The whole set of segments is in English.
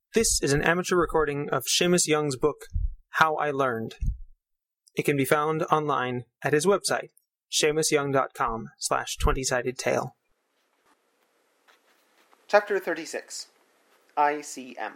This is an amateur recording of Seamus Young's book, How I Learned. It can be found online at his website, seamusyoung.com/20sidedtale. Chapter 36. ICM.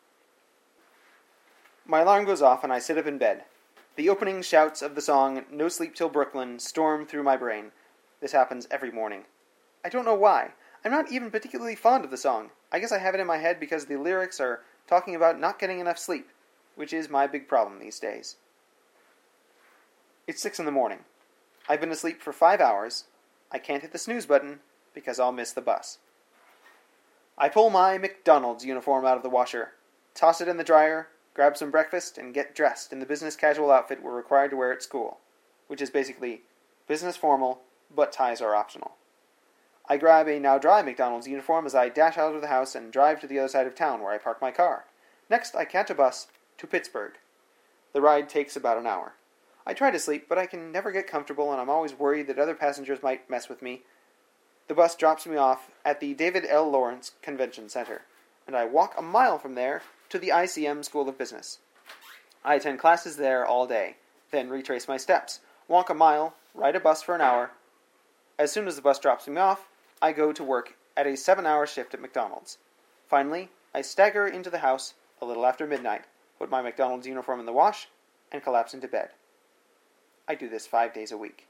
My alarm goes off and I sit up in bed. The opening shouts of the song No Sleep Till Brooklyn storm through my brain. This happens every morning. I don't know why. I'm not even particularly fond of the song. I guess I have it in my head because the lyrics are talking about not getting enough sleep, which is my big problem these days. It's 6 in the morning. I've been asleep for 5 hours. I can't hit the snooze button because I'll miss the bus. I pull my McDonald's uniform out of the washer, toss it in the dryer, grab some breakfast, and get dressed in the business casual outfit we're required to wear at school, which is basically business formal, but ties are optional. I grab a now dry McDonald's uniform as I dash out of the house and drive to the other side of town where I park my car. Next, I catch a bus to Pittsburgh. The ride takes about an hour. I try to sleep, but I can never get comfortable, and I'm always worried that other passengers might mess with me. The bus drops me off at the David L. Lawrence Convention Center, and I walk a mile from there to the ICM School of Business. I attend classes there all day, then retrace my steps, walk a mile, ride a bus for an hour. As soon as the bus drops me off, I go to work at a 7-hour shift at McDonald's. Finally, I stagger into the house a little after midnight, put my McDonald's uniform in the wash, and collapse into bed. I do this 5 days a week.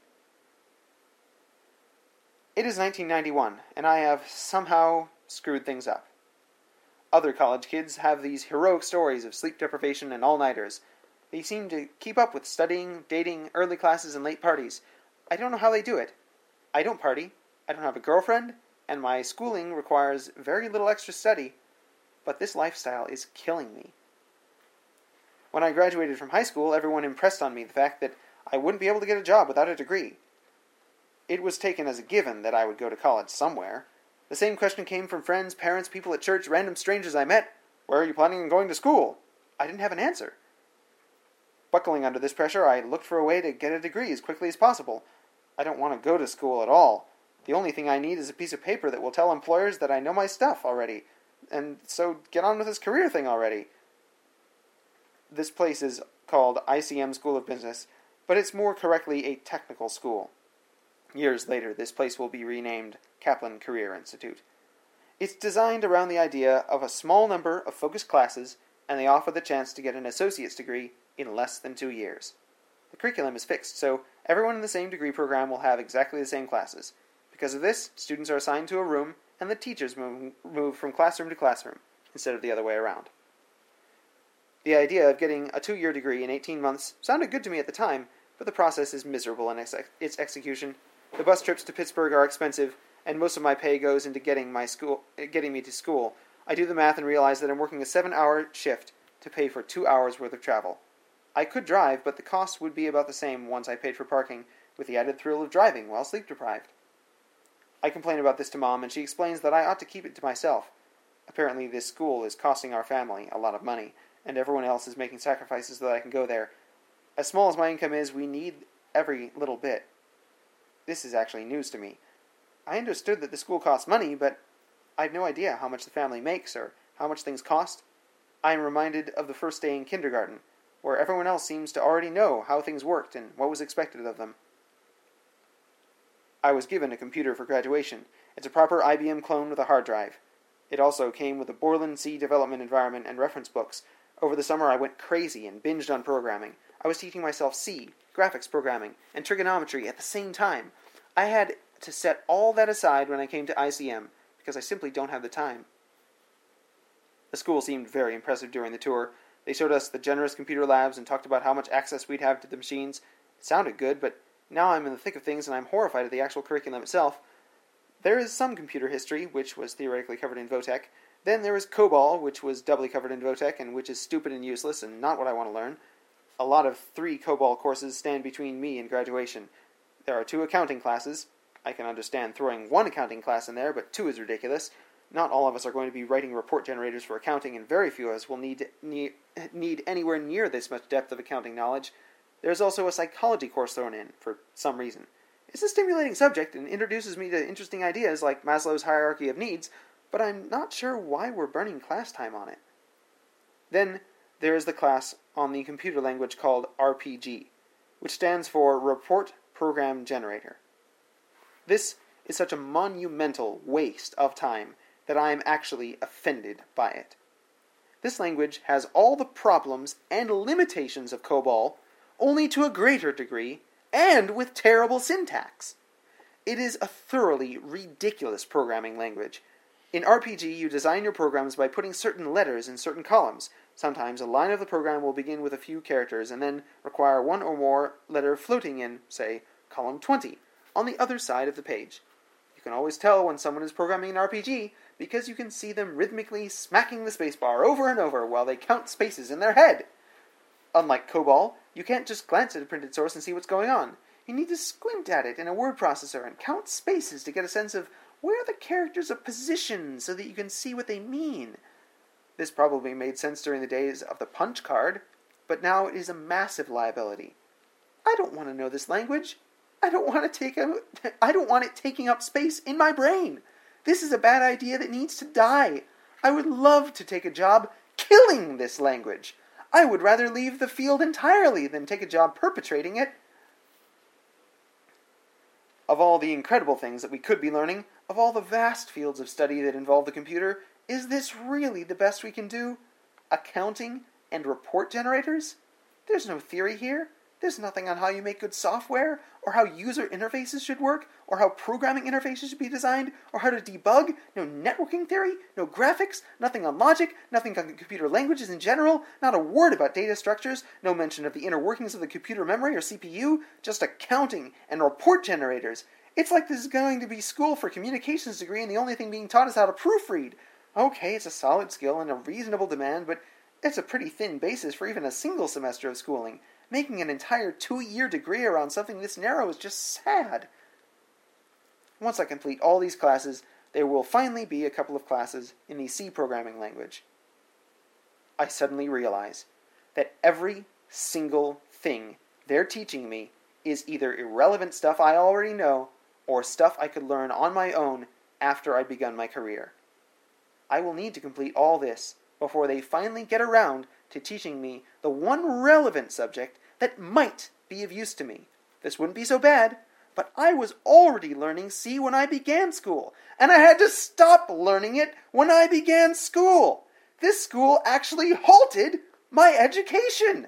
It is 1991, and I have somehow screwed things up. Other college kids have these heroic stories of sleep deprivation and all-nighters. They seem to keep up with studying, dating, early classes, and late parties. I don't know how they do it. I don't party. I don't have a girlfriend, and my schooling requires very little extra study, but this lifestyle is killing me. When I graduated from high school, everyone impressed on me the fact that I wouldn't be able to get a job without a degree. It was taken as a given that I would go to college somewhere. The same question came from friends, parents, people at church, random strangers I met. Where are you planning on going to school? I didn't have an answer. Buckling under this pressure, I looked for a way to get a degree as quickly as possible. I don't want to go to school at all. The only thing I need is a piece of paper that will tell employers that I know my stuff already. And so get on with this career thing already. This place is called ICM School of Business, but it's more correctly a technical school. Years later, this place will be renamed Kaplan Career Institute. It's designed around the idea of a small number of focused classes, and they offer the chance to get an associate's degree in less than 2 years. The curriculum is fixed, so everyone in the same degree program will have exactly the same classes. Because of this, students are assigned to a room, and the teachers move from classroom to classroom, instead of the other way around. The idea of getting a 2-year degree in 18 months sounded good to me at the time, but the process is miserable in its execution. The bus trips to Pittsburgh are expensive, and most of my pay goes into getting me to school. I do the math and realize that I'm working a 7-hour shift to pay for 2 hours worth of travel. I could drive, but the cost would be about the same once I paid for parking, with the added thrill of driving while sleep-deprived. I complain about this to Mom, and she explains that I ought to keep it to myself. Apparently this school is costing our family a lot of money, and everyone else is making sacrifices so that I can go there. As small as my income is, we need every little bit. This is actually news to me. I understood that the school costs money, but I had no idea how much the family makes or how much things cost. I am reminded of the first day in kindergarten, where everyone else seems to already know how things worked and what was expected of them. I was given a computer for graduation. It's a proper IBM clone with a hard drive. It also came with a Borland C development environment and reference books. Over the summer I went crazy and binged on programming. I was teaching myself C, graphics programming, and trigonometry at the same time. I had to set all that aside when I came to ICM, because I simply don't have the time. The school seemed very impressive during the tour. They showed us the generous computer labs and talked about how much access we'd have to the machines. It sounded good, but now I'm in the thick of things and I'm horrified at the actual curriculum itself. There is some computer history, which was theoretically covered in Votech. Then there is COBOL, which was doubly covered in Votech and which is stupid and useless and not what I want to learn. A lot of 3 COBOL courses stand between me and graduation. There are 2 accounting classes. I can understand throwing 1 accounting class in there, but 2 is ridiculous. Not all of us are going to be writing report generators for accounting, and very few of us will need anywhere near this much depth of accounting knowledge. There's also a psychology course thrown in, for some reason. It's a stimulating subject and introduces me to interesting ideas like Maslow's hierarchy of needs, but I'm not sure why we're burning class time on it. Then there is the class on the computer language called RPG, which stands for Report Program Generator. This is such a monumental waste of time that I am actually offended by it. This language has all the problems and limitations of COBOL, only to a greater degree, and with terrible syntax. It is a thoroughly ridiculous programming language. In RPG, you design your programs by putting certain letters in certain columns. Sometimes a line of the program will begin with a few characters and then require one or more letter floating in, say, column 20, on the other side of the page. You can always tell when someone is programming an RPG because you can see them rhythmically smacking the spacebar over and over while they count spaces in their head. Unlike COBOL, you can't just glance at a printed source and see what's going on. You need to squint at it in a word processor and count spaces to get a sense of where the characters are positioned so that you can see what they mean. This probably made sense during the days of the punch card, but now it is a massive liability. I don't want to know this language. I don't want it taking up space in my brain. This is a bad idea that needs to die. I would love to take a job killing this language. I would rather leave the field entirely than take a job perpetrating it. Of all the incredible things that we could be learning, of all the vast fields of study that involve the computer, is this really the best we can do? Accounting and report generators? There's no theory here. There's nothing on how you make good software, or how user interfaces should work, or how programming interfaces should be designed, or how to debug. No networking theory, no graphics, nothing on logic, nothing on computer languages in general, not a word about data structures, no mention of the inner workings of the computer memory or CPU, just accounting and report generators. It's like this is going to be school for communications degree and the only thing being taught is how to proofread. Okay, it's a solid skill and a reasonable demand, but it's a pretty thin basis for even a single semester of schooling. Making an entire 2-year degree around something this narrow is just sad. Once I complete all these classes, there will finally be a couple of classes in the C programming language. I suddenly realize that every single thing they're teaching me is either irrelevant stuff I already know or stuff I could learn on my own after I'd begun my career. I will need to complete all this before they finally get around to teaching me the one relevant subject that might be of use to me. This wouldn't be so bad, but I was already learning C when I began school, and I had to stop learning it when I began school. This school actually halted my education.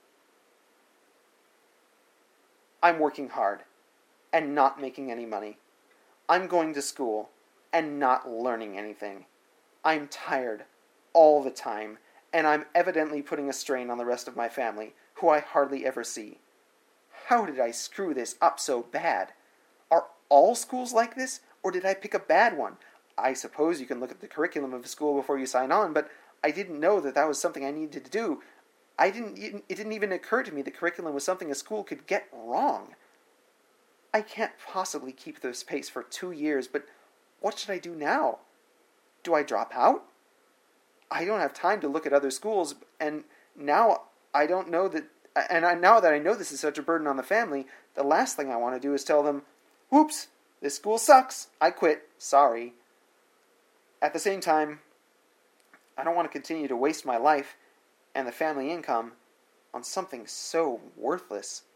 I'm working hard and not making any money. I'm going to school and not learning anything. I'm tired all the time, and I'm evidently putting a strain on the rest of my family, who I hardly ever see. How did I screw this up so bad? Are all schools like this, or did I pick a bad one? I suppose you can look at the curriculum of a school before you sign on, but I didn't know that was something I needed to do. It didn't even occur to me that curriculum was something a school could get wrong. I can't possibly keep this pace for 2 years, but what should I do now? Do I drop out? I don't have time to look at other schools, and now I don't know that, now that I know this is such a burden on the family, the last thing I want to do is tell them, "Whoops, this school sucks, I quit, sorry." At the same time, I don't want to continue to waste my life and the family income on something so worthless.